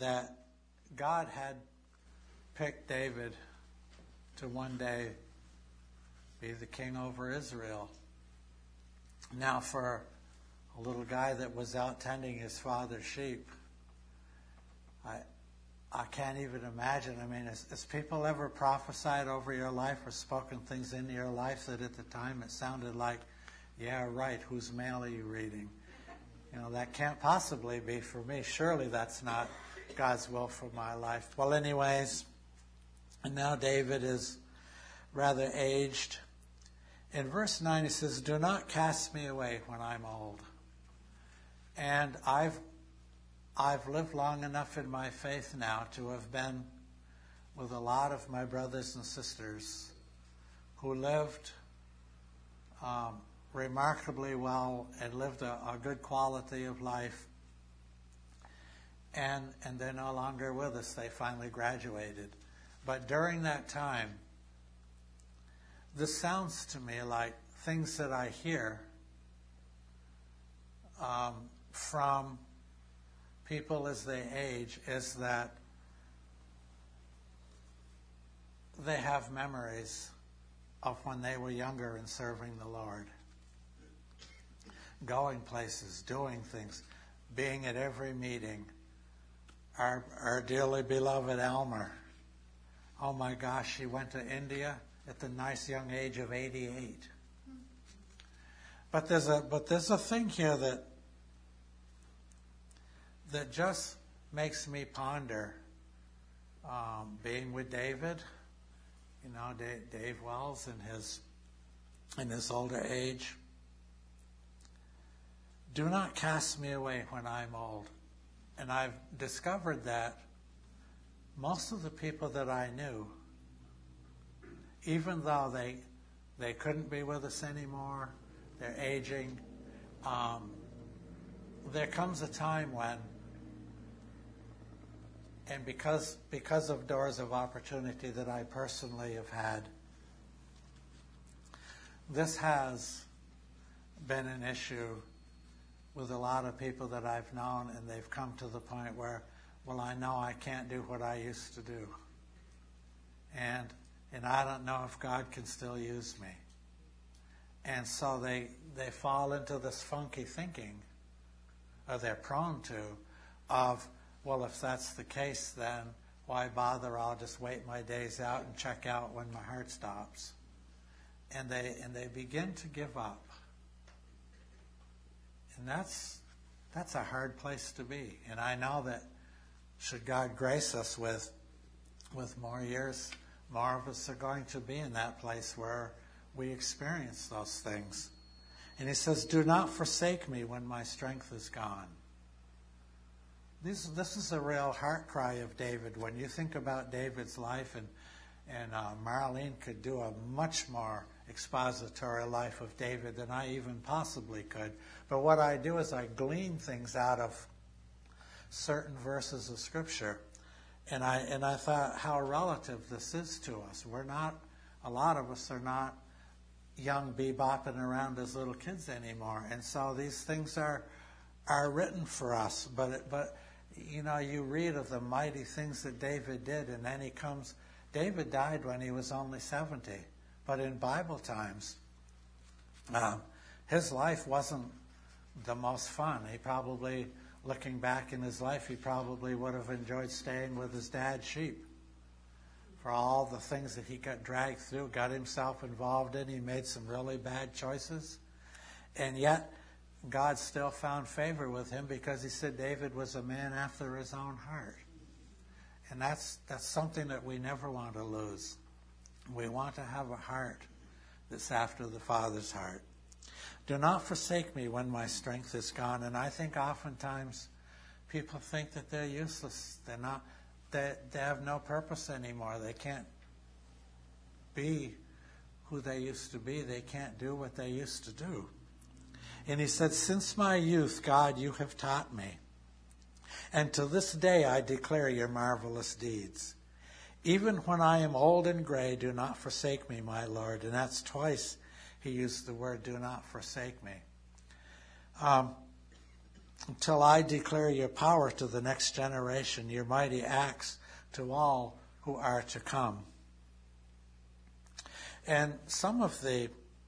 that God had picked David to one day be the king over Israel. Now, for a little guy that was out tending his father's sheep, I can't even imagine. I mean, has people ever prophesied over your life or spoken things into your life that at the time it sounded like, yeah, right, whose mail are you reading? You know, that can't possibly be for me. Surely that's not God's will for my life. Well, anyways, and now David is rather aged. In verse 9 he says, "Do not cast me away when I'm old." And I've lived long enough in my faith now to have been with a lot of my brothers and sisters who lived remarkably well and lived a good quality of life. And they're no longer with us. They finally graduated. But during that time, this sounds to me like things that I hear from people as they age is that they have memories of when they were younger and serving the Lord. Going places, doing things, being at every meeting. Our dearly beloved Elmer. Oh my gosh, she went to India at the nice young age of 88. But there's a thing here that just makes me ponder being with David, you know, Dave Wells in his older age. Do not cast me away when I'm old. And I've discovered that most of the people that I knew, even though they couldn't be with us anymore, they're aging, there comes a time when, and because of doors of opportunity that I personally have had, this has been an issue with a lot of people that I've known, and they've come to the point where, well, I know I can't do what I used to do. And I don't know if God can still use me. And so they fall into this funky thinking, or they're prone to, of, well, if that's the case, then why bother? I'll just wait my days out and check out when my heart stops. And they begin to give up. And that's a hard place to be. And I know that should God grace us with more years, more of us are going to be in that place where we experience those things. And he says, "Do not forsake me when my strength is gone." This is a real heart cry of David. When you think about David's life, and Marlene could do a much more expository life of David than I even possibly could. But what I do is I glean things out of certain verses of Scripture. And I thought how relative this is to us. A lot of us are not young bebopping around as little kids anymore. And so these things are written for us. But you know, you read of the mighty things that David did, and then David died when he was only 70. But in Bible times, his life wasn't the most fun. He probably, looking back in his life, he probably would have enjoyed staying with his dad's sheep. For all the things that he got dragged through, got himself involved in, he made some really bad choices. And yet, God still found favor with him because he said David was a man after his own heart. And that's something that we never want to lose. We want to have a heart that's after the Father's heart. Do not forsake me when my strength is gone. And I think oftentimes people think that they're useless. They have no purpose anymore. They can't be who they used to be. They can't do what they used to do. And he said, "Since my youth, God, you have taught me. And to this day I declare your marvelous deeds. Even when I am old and gray, do not forsake me, my Lord." And that's twice he used the word, "do not forsake me." until I declare your power to the next generation, your mighty acts to all who are to come. And some of the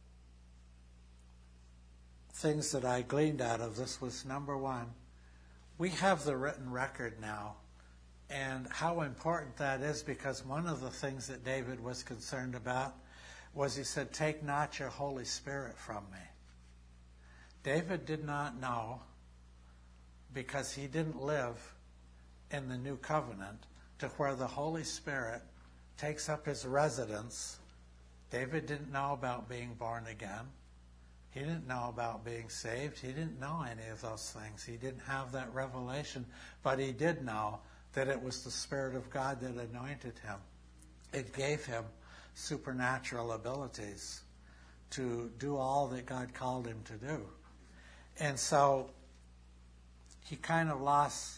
things that I gleaned out of this was, number one, we have the written record now, and how important that is, because one of the things that David was concerned about was, he said, take not your Holy Spirit from me. David did not know, because he didn't live in the new covenant, to where the Holy Spirit takes up his residence. David didn't know about being born again. He didn't know about being saved. He didn't know any of those things. He didn't have that revelation, but he did know that it was the Spirit of God that anointed him. It gave him supernatural abilities to do all that God called him to do. And so he kind of lost,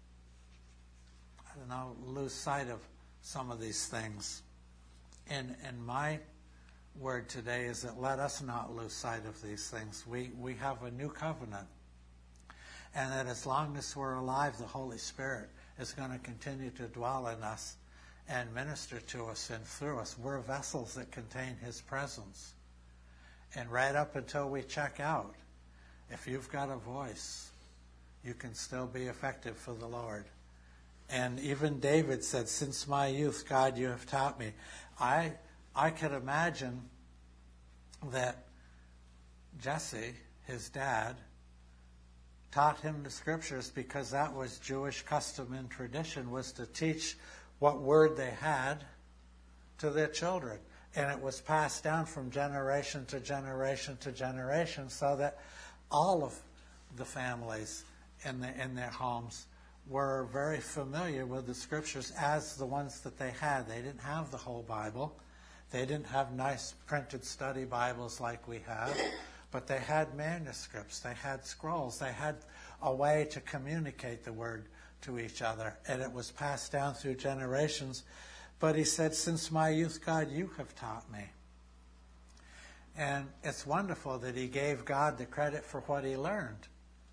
lose sight of some of these things. And my word today is that let us not lose sight of these things. We have a new covenant. And that as long as we're alive, the Holy Spirit is going to continue to dwell in us and minister to us and through us. We're vessels that contain His presence. And right up until we check out, if you've got a voice, you can still be effective for the Lord. And even David said, since my youth, God, you have taught me. I could imagine that Jesse, his dad, taught him the scriptures, because that was Jewish custom and tradition, was to teach what word they had to their children. And it was passed down from generation to generation to generation, so that all of the families in their homes were very familiar with the scriptures as the ones that they had. They didn't have the whole Bible. They didn't have nice printed study Bibles like we have, but they had manuscripts. They had scrolls. They had a way to communicate the word to each other, and it was passed down through generations. But he said, since my youth, God, you have taught me. And it's wonderful that he gave God the credit for what he learned.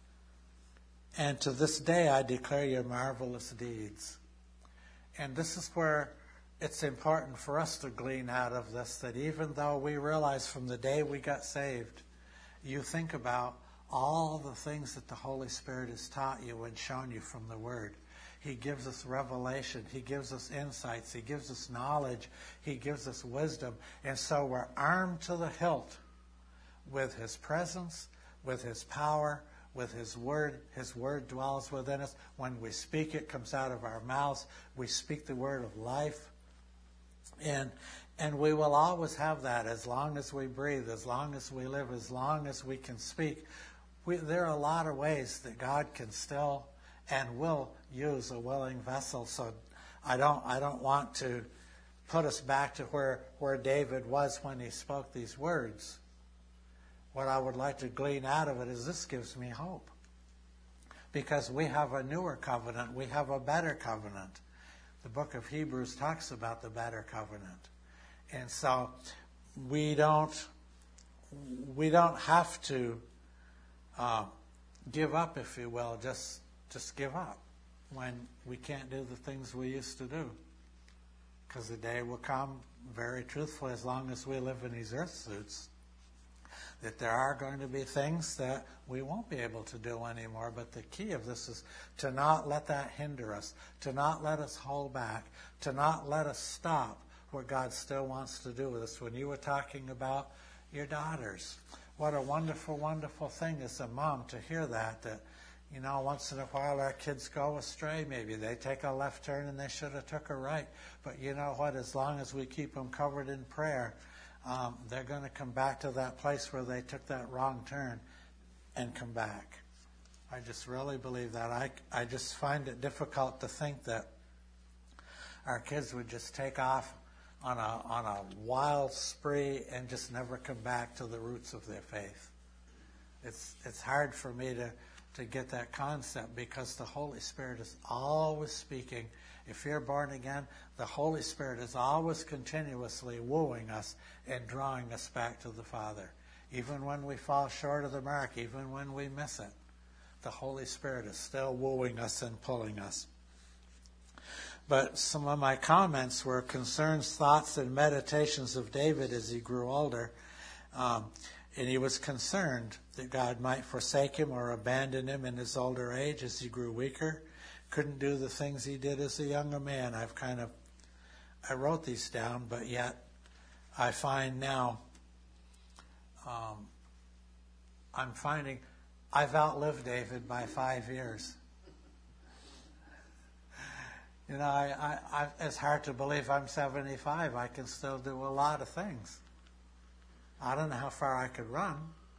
And to this day, I declare your marvelous deeds. And this is where it's important for us to glean out of this, that even though we realize from the day we got saved, you think about all the things that the Holy Spirit has taught you and shown you from the Word. He gives us revelation. He gives us insights. He gives us knowledge. He gives us wisdom. And so we're armed to the hilt with His presence, with His power, with His Word. His Word dwells within us. When we speak, it comes out of our mouths. We speak the word of life. And we will always have that as long as we breathe, as long as we live, as long as we can speak. There are a lot of ways that God can still and will use a willing vessel. So I don't want to put us back to where David was when he spoke these words. What I would like to glean out of it is this gives me hope. Because we have a newer covenant. We have a better covenant. The book of Hebrews talks about the better covenant. And so we don't have to give up, if you will, just give up when we can't do the things we used to do. Because the day will come, very truthfully, as long as we live in these earth suits, that there are going to be things that we won't be able to do anymore. But the key of this is to not let that hinder us, to not let us hold back, to not let us stop what God still wants to do with us. When you were talking about your daughters, what a wonderful, wonderful thing as a mom to hear that once in a while our kids go astray. Maybe they take a left turn and they should have took a right. But you know what? As long as we keep them covered in prayer, they're going to come back to that place where they took that wrong turn and come back. I just really believe that. I just find it difficult to think that our kids would just take off on a wild spree and just never come back to the roots of their faith. It's hard for me to get that concept, because the Holy Spirit is always speaking. If you're born again, the Holy Spirit is always continuously wooing us and drawing us back to the Father, even when we fall short of the mark, even when we miss it. The Holy Spirit is still wooing us and pulling us. But some of my comments were concerns, thoughts, and meditations of David as he grew older. And he was concerned that God might forsake him or abandon him in his older age as he grew weaker. Couldn't do the things he did as a younger man. I wrote these down, but yet I find now I'm finding I've outlived David by 5 years. You know, it's hard to believe I'm 75. I can still do a lot of things. I don't know how far I could run.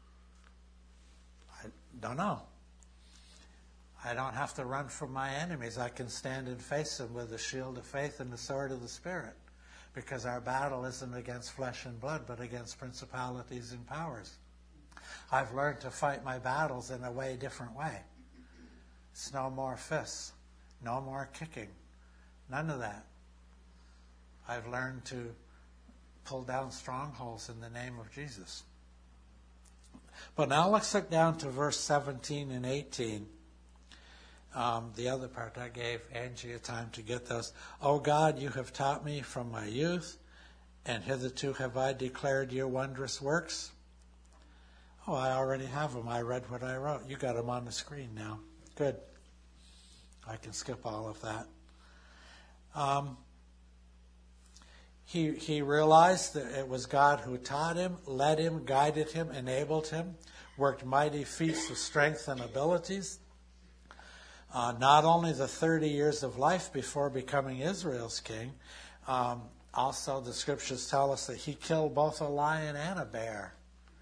I don't know. I don't have to run from my enemies. I can stand and face them with the shield of faith and the sword of the Spirit, because our battle isn't against flesh and blood, but against principalities and powers. I've learned to fight my battles in a way different way. It's no more fists, no more kicking, none of that. I've learned to pull down strongholds in the name of Jesus. But now let's look down to verse 17 and 18. The other part I gave Angie a time to get those. O God, you have taught me from my youth, and hitherto have I declared your wondrous works. Oh, I already have them. I read what I wrote. You got them on the screen now. Good. I can skip all of that. He realized that it was God who taught him, led him, guided him, enabled him, worked mighty feats of strength and abilities. Not only the 30 years of life before becoming Israel's king, also the scriptures tell us that he killed both a lion and a bear.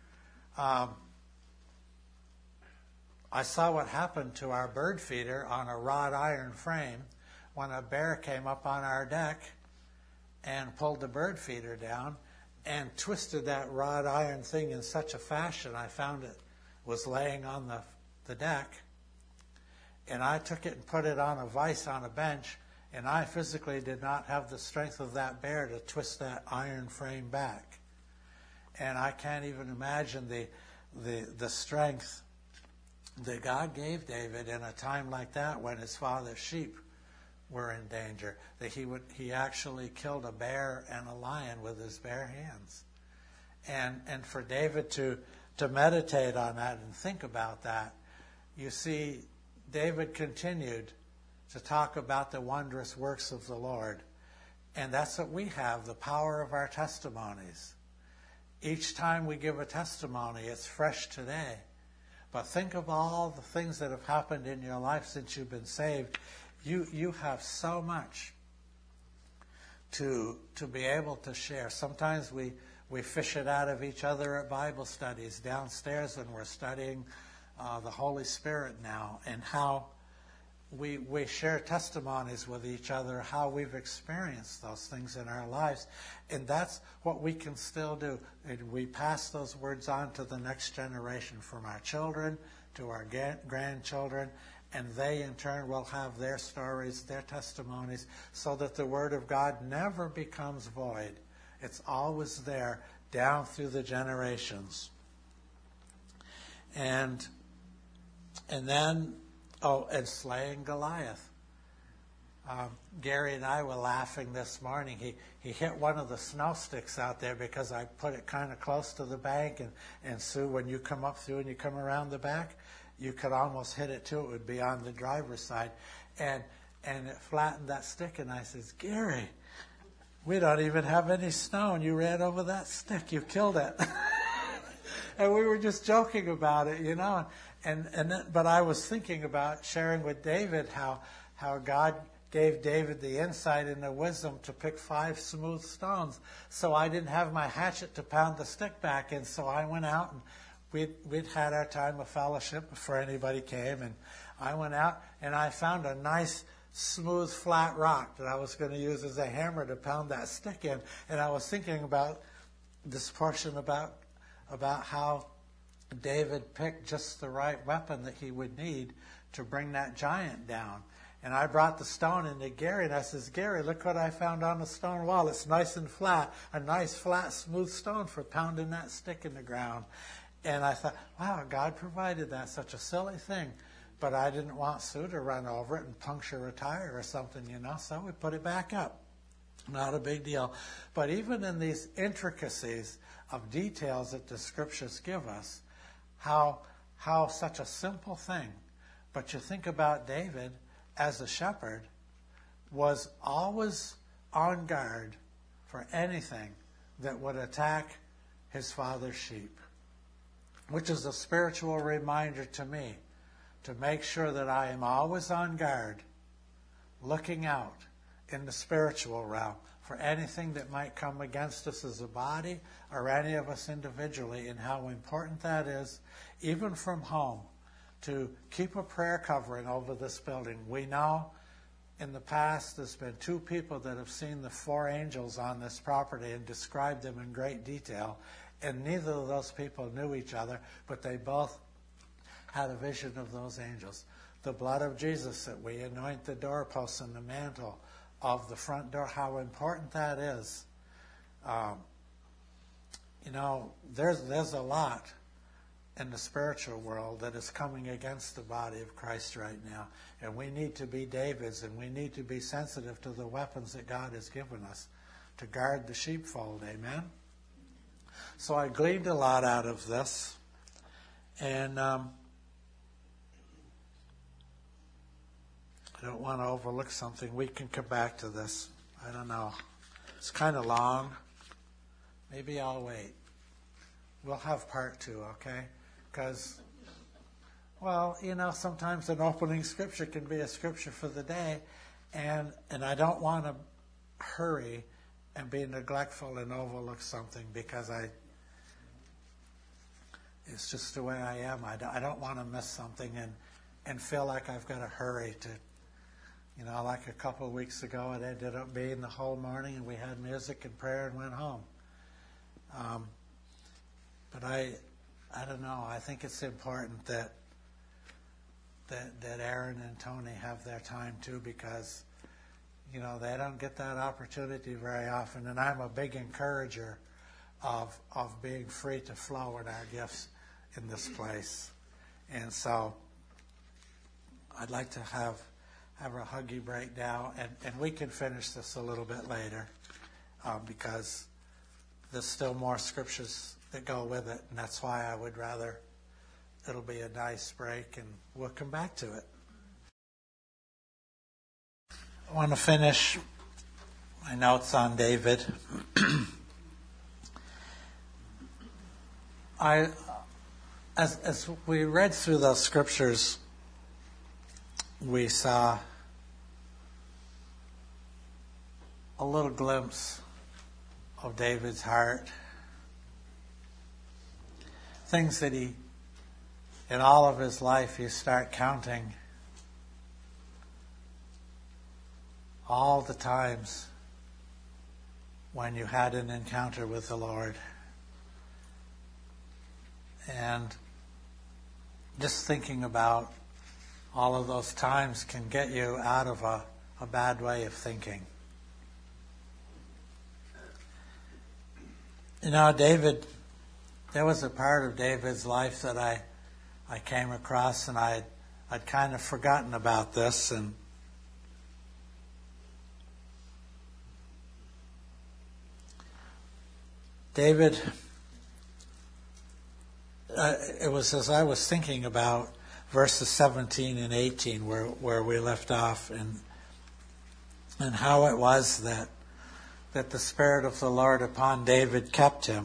I saw what happened to our bird feeder on a wrought iron frame when a bear came up on our deck and pulled the bird feeder down and twisted that wrought iron thing in such a fashion. I found it was laying on the deck, and I took it and put it on a vise on a bench, and I physically did not have the strength of that bear to twist that iron frame back. And I can't even imagine the strength that God gave David in a time like that when his father's sheep were in danger, that he actually killed a bear and a lion with his bare hands. And for David to meditate on that and think about that, you see, David continued to talk about the wondrous works of the Lord. And that's what we have, the power of our testimonies. Each time we give a testimony, it's fresh today. But think of all the things that have happened in your life since you've been saved. You have so much to be able to share. Sometimes we fish it out of each other at Bible studies downstairs when we're studying the Holy Spirit now, and how we share testimonies with each other, how we've experienced those things in our lives. And that's what we can still do. And we pass those words on to the next generation, from our children to our grandchildren, and they in turn will have their stories, their testimonies, so that the Word of God never becomes void. It's always there down through the generations. And then, and slaying Goliath. Gary and I were laughing this morning. He hit one of the snow sticks out there because I put it kind of close to the bank. And Sue, when you come up through and you come around the back, you could almost hit it too. It would be on the driver's side. And it flattened that stick. And I says, Gary, we don't even have any snow, and you ran over that stick. You killed it. And we were just joking about it, you know. But I was thinking about sharing with David how God gave David the insight and the wisdom to pick 5 smooth stones. So I didn't have my hatchet to pound the stick back in. So I went out, and we'd had our time of fellowship before anybody came. And I went out and I found a nice, smooth, flat rock that I was going to use as a hammer to pound that stick in. And I was thinking about this portion about how David picked just the right weapon that he would need to bring that giant down. And I brought the stone into Gary, and I says, Gary, look what I found on the stone wall. It's nice and flat, a nice, flat, smooth stone for pounding that stick in the ground. And I thought, wow, God provided that, such a silly thing But I didn't want Sue to run over it and puncture a tire or something, so we put it back up. Not a big deal. But even in these intricacies of details that the scriptures give us, how such a simple thing, but you think about David as a shepherd, was always on guard for anything that would attack his father's sheep, which is a spiritual reminder to me to make sure that I am always on guard, looking out in the spiritual realm for anything that might come against us as a body or any of us individually, and how important that is, even from home, to keep a prayer covering over this building. We know in the past there's been 2 people that have seen the 4 angels on this property and described them in great detail, and neither of those people knew each other, but they both had a vision of those angels. The blood of Jesus that we anoint the doorposts and the mantle of the front door, how important that is. There's a lot in the spiritual world that is coming against the body of Christ right now. And we need to be Davids, and we need to be sensitive to the weapons that God has given us to guard the sheepfold. Amen? So I gleaned a lot out of this. And I don't want to overlook something. We can come back to this. I don't know. It's kind of long. Maybe I'll wait. We'll have part 2, okay? Because, sometimes an opening scripture can be a scripture for the day, and I don't want to hurry and be neglectful and overlook something because it's just the way I am. I don't want to miss something and feel like I've got to hurry to, like a couple of weeks ago, it ended up being the whole morning, and we had music and prayer and went home. But I don't know. I think it's important that Aaron and Tony have their time too, because they don't get that opportunity very often. And I'm a big encourager of being free to flow in our gifts in this place. And so I'd like to have a huggy break now, and we can finish this a little bit later, because there's still more scriptures that go with it, and that's why I would rather it'll be a nice break, and we'll come back to it. I want to finish my notes on David. As we read through those scriptures, we saw a little glimpse of David's heart. Things that in all of his life, you start counting all the times when you had an encounter with the Lord. And just thinking about all of those times can get you out of a bad way of thinking. David, there was a part of David's life that I came across, and I'd kind of forgotten about this. And David, it was as I was thinking about verses 17 and 18 where we left off, and how it was that the Spirit of the Lord upon David kept him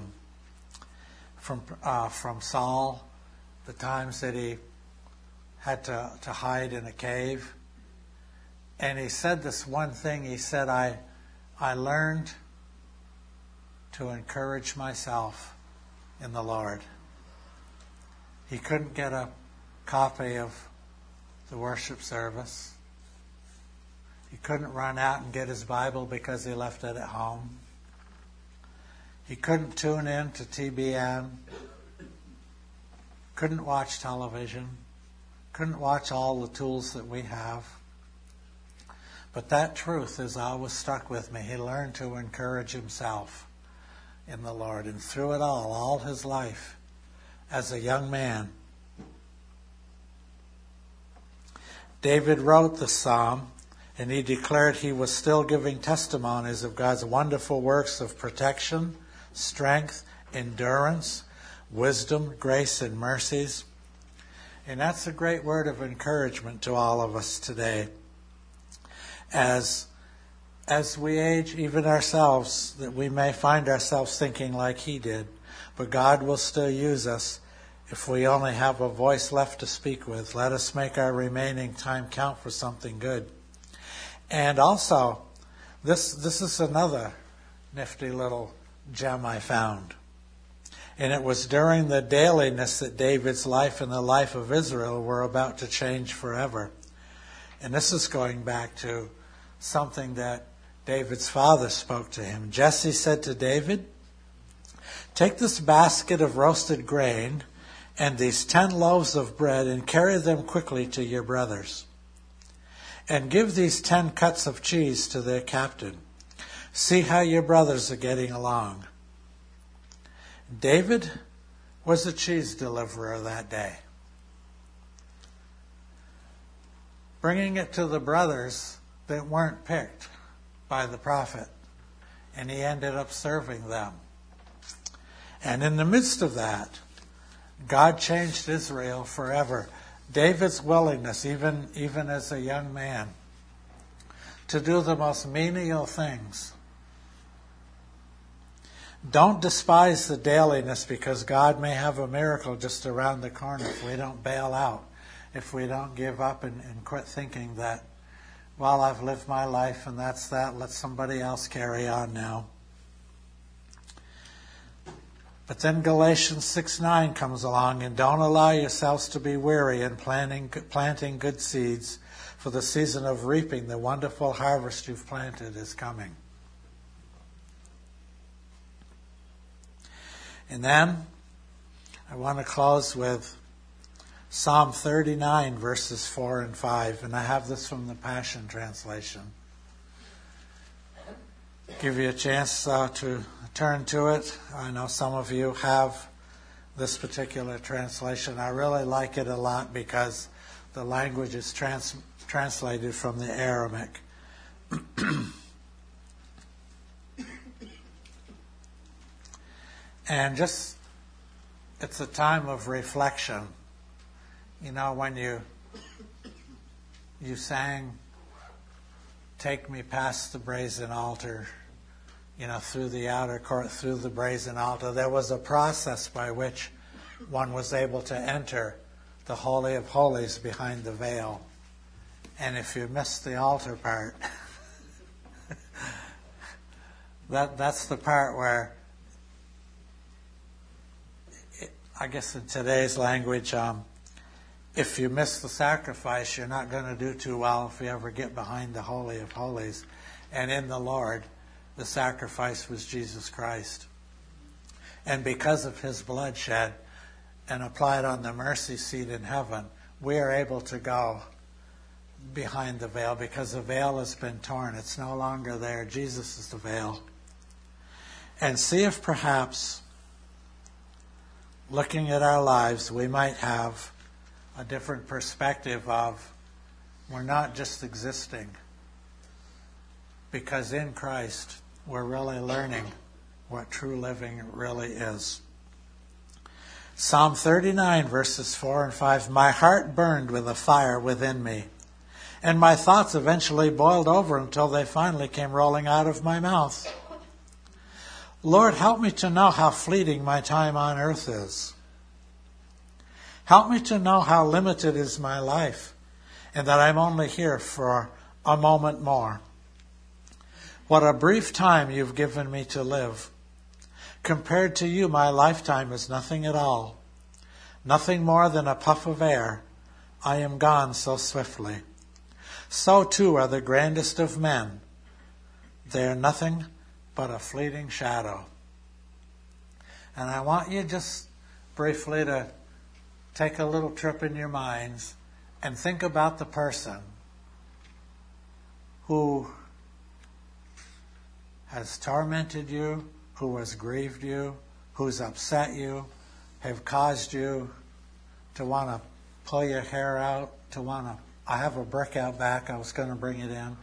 from Saul, the times that he had to hide in a cave. And he said this one thing. He said, I learned to encourage myself in the Lord. He couldn't get a copy of the worship service. He couldn't run out and get his Bible because he left it at home. He couldn't tune in to TBN. Couldn't watch television. Couldn't watch all the tools that we have. But that truth has always stuck with me. He learned to encourage himself in the Lord. And through it all his life, as a young man, David wrote the psalm, and he declared he was still giving testimonies of God's wonderful works of protection, strength, endurance, wisdom, grace, and mercies. And that's a great word of encouragement to all of us today. As we age, even ourselves, that we may find ourselves thinking like he did, but God will still use us if we only have a voice left to speak with. Let us make our remaining time count for something good. And also, this is another nifty little gem I found. And it was during the dailiness that David's life and the life of Israel were about to change forever. And this is going back to something that David's father spoke to him. Jesse said to David, "Take this basket of roasted grain and these 10 loaves of bread and carry them quickly to your brothers. And give these 10 cuts of cheese to their captain. See how your brothers are getting along." David was a cheese deliverer that day. Bringing it to the brothers that weren't picked by the prophet. And he ended up serving them. And in the midst of that, God changed Israel forever. David's willingness, even as a young man, to do the most menial things. Don't despise the dailiness, because God may have a miracle just around the corner if we don't bail out, if we don't give up and quit thinking that, well, I've lived my life and that's that, let somebody else carry on now. But then Galatians 6:9 comes along, and don't allow yourselves to be weary in planting good seeds, for the season of reaping the wonderful harvest you've planted is coming. And then I want to close with Psalm 39, verses 4 and 5. And I have this from the Passion Translation. Give you a chance to turn to it. I know some of you have this particular translation. I really like it a lot because the language is translated from the Aramaic. And just, it's a time of reflection. You know, when you sang, "Take me past the brazen altar," you know, through the outer court, through the brazen altar, there was a process by which one was able to enter the Holy of Holies behind the veil. And if you missed the altar part, that's the part where, I guess in today's language, if you miss the sacrifice, you're not going to do too well if you ever get behind the Holy of Holies. And in the Lord, the sacrifice was Jesus Christ. And because of his blood shed and applied on the mercy seat in heaven, we are able to go behind the veil, because the veil has been torn. It's no longer there. Jesus is the veil. And see if perhaps, looking at our lives, we might have a different perspective of, we're not just existing, because in Christ we're really learning what true living really is. Psalm 39, verses 4 and 5. "My heart burned with a fire within me, and my thoughts eventually boiled over until they finally came rolling out of my mouth. Lord, help me to know how fleeting my time on earth is. Help me to know how limited is my life, and that I'm only here for a moment more. What a brief time you've given me to live. Compared to you, my lifetime is nothing at all. Nothing more than a puff of air. I am gone so swiftly. So too are the grandest of men. They are nothing but a fleeting shadow." And I want you just briefly to take a little trip in your minds and think about the person who has tormented you, who has grieved you, who's upset you, have caused you to want to pull your hair out, to want to I have a brick out back. I was going to bring it in.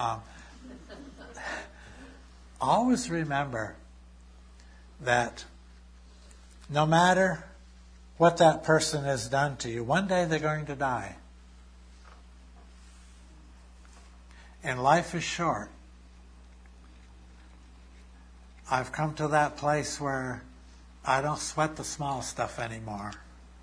Always remember that no matter what that person has done to you, one day they're going to die. And life is short. I've come to that place where I don't sweat the small stuff anymore.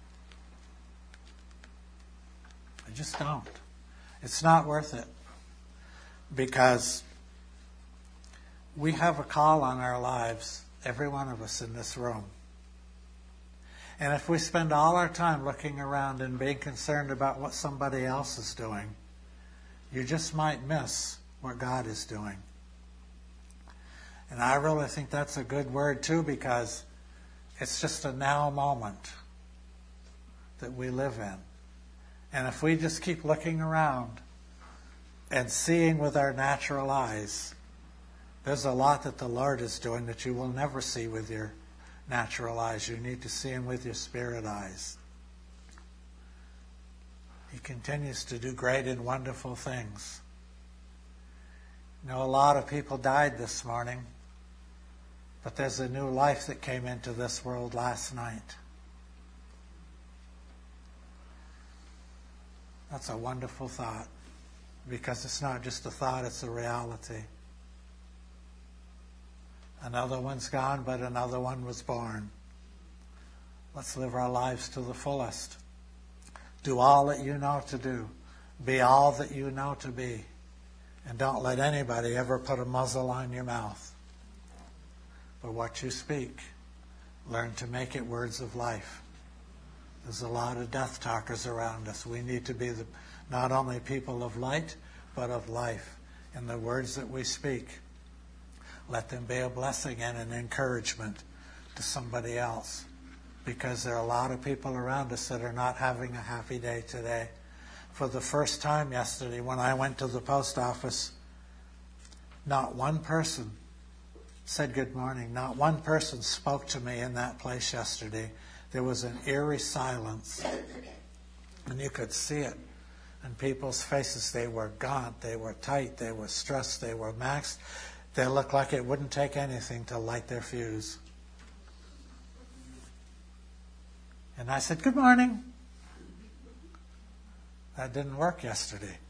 I just don't. It's not worth it. Because we have a call on our lives, every one of us in this room. And if we spend all our time looking around and being concerned about what somebody else is doing, you just might miss what God is doing. And I really think that's a good word too, because it's just a now moment that we live in. And if we just keep looking around and seeing with our natural eyes, there's a lot that the Lord is doing that you will never see with your natural eyes. You need to see Him with your spirit eyes. He continues to do great and wonderful things. You know, a lot of people died this morning, but there's a new life that came into this world last night. That's a wonderful thought, because it's not just a thought, it's a reality. Another one's gone, but another one was born. Let's live our lives to the fullest. Do all that you know to do. Be all that you know to be. And don't let anybody ever put a muzzle on your mouth. But what you speak, learn to make it words of life. There's a lot of death talkers around us. We need to be not only people of light, but of life. And the words that we speak, let them be a blessing and an encouragement to somebody else. Because there are a lot of people around us that are not having a happy day today. For the first time yesterday, when I went to the post office, not one person said good morning. Not one person spoke to me in that place yesterday. There was an eerie silence. And you could see it in people's faces. They were gaunt, they were tight, they were stressed, they were maxed. They looked like it wouldn't take anything to light their fuse. And I said, good morning. That didn't work yesterday.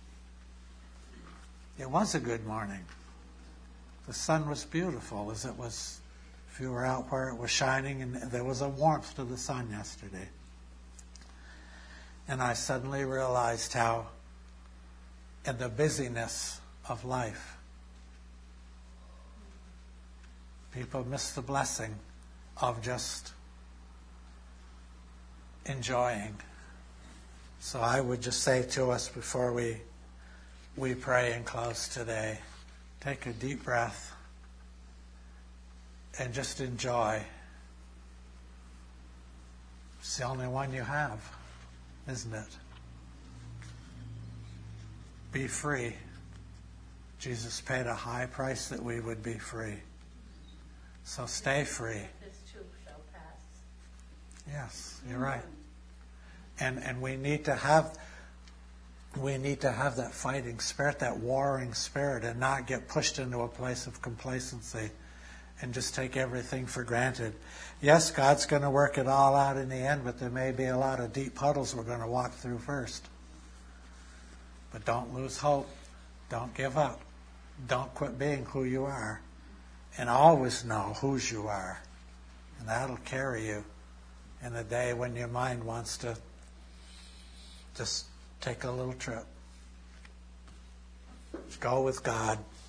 It was a good morning. The sun was beautiful as it was, if you were out where it was shining, and there was a warmth to the sun yesterday. And I suddenly realized how, in the busyness of life, people miss the blessing of just enjoying. So I would just say to us before we pray and close today, take a deep breath and just enjoy. It's the only one you have, isn't it? Be free. Jesus paid a high price that we would be free. So stay free. This too shall pass. Yes, you're right. And we need to have that fighting spirit, that warring spirit, and not get pushed into a place of complacency and just take everything for granted. Yes, God's going to work it all out in the end, but there may be a lot of deep puddles we're going to walk through first. But don't lose hope. Don't give up. Don't quit being who you are. And always know whose you are. And that'll carry you in the day when your mind wants to just take a little trip. Go with God.